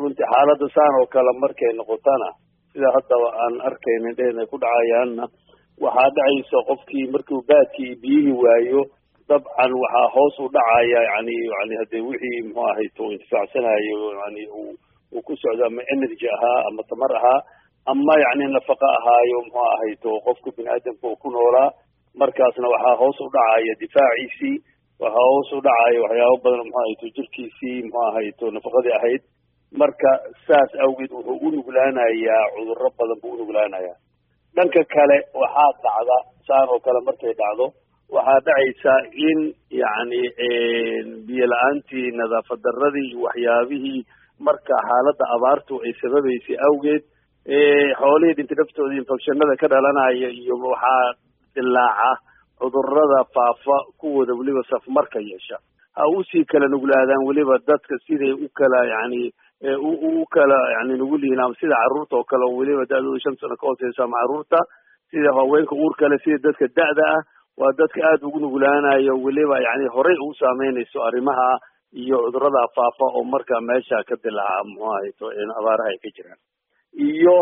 runtii xaaladda saan oo kale markay noqotana sida haddaba aan arkayna dhehna ku dhacayaanna waxaa dhacaysa qofkii markuu baadkii biyihii waayo dabcan waxaa hoos u dhacaya yani haddee wixii muxuu ahayto intifaacsanayo yani uu ku socdo ama energy ahaa ama tamar ahaa ama yani nafaqa ahaayo muxuu ahayto qofka bini aadamka uu ku noolaa markaasna waxaa hoos u dhacaya difaaciisii waxaa hoos u dhacaya waxyaabo badan muxuu ahayto jirkiisii muxuu ahayto nafaqadii ahayd marka saas awgeed wuxuu u nuglaanayaa cudurro badan buu u nuglaanayaa dhanka kale waxaa dhacda saan oo kale markay dhacdo waxaa dhacaysa in yani biyo la-aantii nadaafad daradii iyo waxyaabihii marka xaaladda abaartu ay sababaysay awgeed xoolihii dhinta naftooda infectionada ka dhalanaya iyo waxaa dilaaca cudurrada faafa kuwooda weliba safmarka yeesha ha usii kala nuglaadaan weliba dadka siday u kala yani u kala yani nugul yihiin ama sida carruurta oo kale weliba da-dooda 5 sano ka hooseysa ama carruurta sida haweenka uurka leh sida dadka da-da ah waa dadka aada ugu nuglaanayo weliba yani horey ugu saameynayso arrimaha iyo cudurrada faafa oo marka meesha ka dilaaca muxuu ahayto abaaraha ay ka jiraan iyo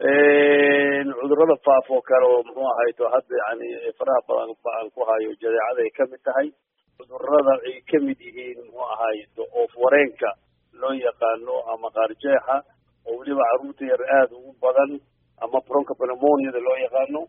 cudurrada faafa oo kale oo muxuu ahayto hadda yani faraha badan baan ku hayo jadeecada ay kamid tahay cudurrada ay kamid yihiin muxuu ahayto oof wareenka loo yaqaano ama qaarjeexa oo weliba carruurta yar aada ugu badan ama bronchopneumoniada loo yaqaano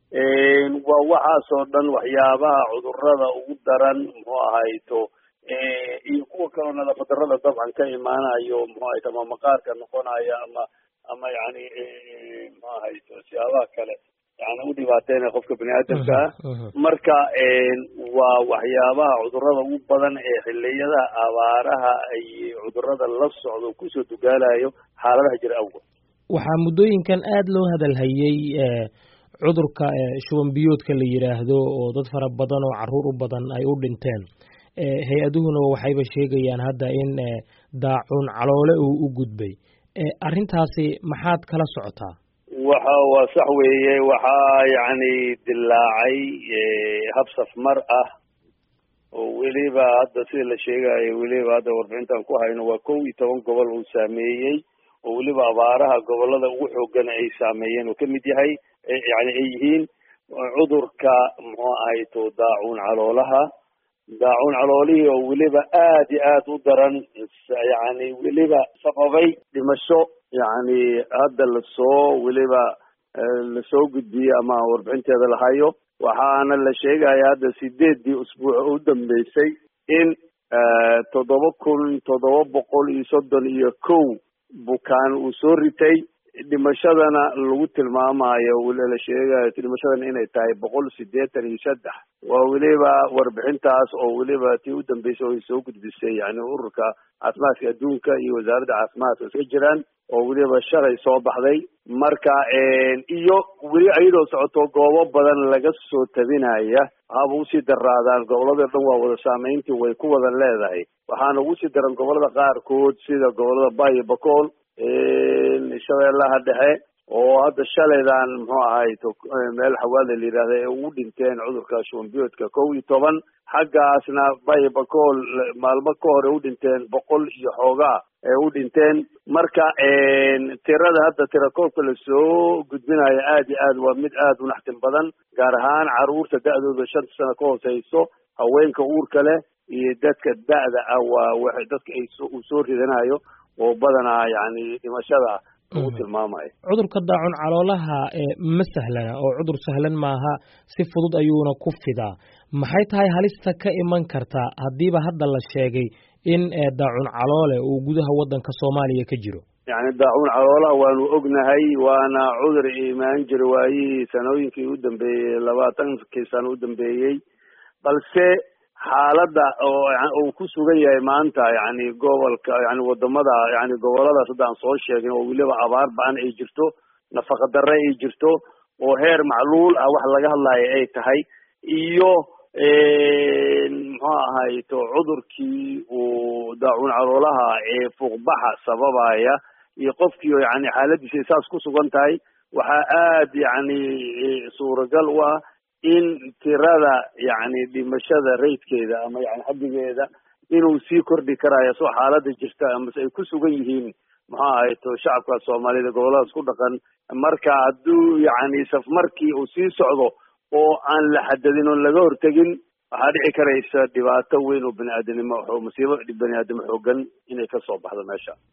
waa waxaasoo dhan waxyaabaha cudurrada ugu daran muxuu ahayto iyo kuwa kaloo nadaafad darrada dabcan ka imaanayo muxuu ahayto ama maqaarka noqonaya ama yani muxuu ahayto siyaabaha kale yani u dhibaateynaya qofka bini aadamka ah marka waa waxyaabaha cudurrada ugu badan ee xiliyada abaaraha ay cudurrada la socdo kusoo dugaalayo xaaladaha jira awgood waxaa muddooyinkan aada loo hadalhayey cudurka shuban biyoodka la yidhaahdo oo dad fara badan oo carruur u badan ay u dhinteen hay-aduhuna waxayba sheegayaan hadda in daacuun caloole uu u gudbay arrintaasi maxaad kala socotaa waa sax weeye waxaa yani dilaacay hab safmar ah oo weliba hadda sida la sheegayo weliba hadda warbixintan ku hayno waa 11 gobol uu saameeyey oo weliba abaaraha gobolada ugu xoogan ay saameeyeen oo kamid yahay yani ay yihiin cudurka muxuu ahayto daacuun caloolihii oo weliba aad iyo aad u daran yani weliba sababay dhimasho yani hadda lasoo gudbiyey ama warbixinteeda lahayo waxaana la sheegaya hadda 8 usbuuc u dambeysay in 7,731 bukaan uu soo ritay dhimashadana lagu tilmaamayo la sheegayo dhimashadana inay tahay 183 waa weliba warbixintaas oo weliba tii u dambeysay oo ay soo gudbisay yani ururka caafimaadka adduunka iyo wasaaradda caafimaadka iska jiraan oo weliba shalay soo baxday marka iyo weli ayadoo socoto goobo badan laga soo tabinaya haba usii daraadaan gobolada dhan waa wada saameyntii way ku wada leedahay waxaana ugu sii daran gobolada qaarkood sida gobolada Bay Bakool shabeellaha dhexe oo hadda shalaydan muxuu ahayto meel xawaada la yidhaahdo ee ugu dhinteen cudurka shuban biyoodka 11 xaggaasna Bay Bakool maalmo ka hor u dhinteen 100 iyo xoogaa ee u dhinteen marka tirada hadda tirakoobka la soo gudbinayo aad iyo aad waa mid aad u naxtin badan gaar ahaan carruurta da-dooda 5 sano ka hooseyso haweenka uurka leh iyo dadka da-da ah waa dadka ay soo ridanayo oo badanaa yani dhimashada ugu tilmaamayo cudurka daacun caloolaha ma sahlana oo cudur sahlan maaha si fudud ayuuna ku fidaa maxay tahay halista ka iman karta haddiiba hadda la sheegay in daacun caloole uu gudaha waddanka Soomaaliya ka jiro yani daacun caloolaha waanu ognahay waana cudur imaan jira waayihii sanooyinkii u dambeeyey 20 sano u dambeeyey balse xaaladda oo ku sugan yahay maanta yani gobolka yani wadamada yani goboladaas hadda aan soo sheegin oo weliba abaar ba-an ay jirto nafaqa darre ay jirto oo heer macluul ah wax laga hadlayo ay tahay iyo muxuu ahayto cudurkii uu daacuun caloolaha ee fuuqbaxa sababaya iyo qofkii yani xaaladiisa saas ku sugan tahay waxaa aad yani suuragal u ah in tirada yani dhimashada raydkeeda ama yani xaddigeeda inuu sii kordhi karayo soo xaalada jirta amase ay ku sugan yihiin maxaa ahayto shacabka soomaalida goboladaas ku dhaqan marka hadduu yacni safmarkii uu sii socdo oo aan la xadadin oon laga hortegin waxaa dhici karaysa dhibaato weyn oo bani aadamnimo masiibo bani aadam xoogan inay kasoo baxdo meesha.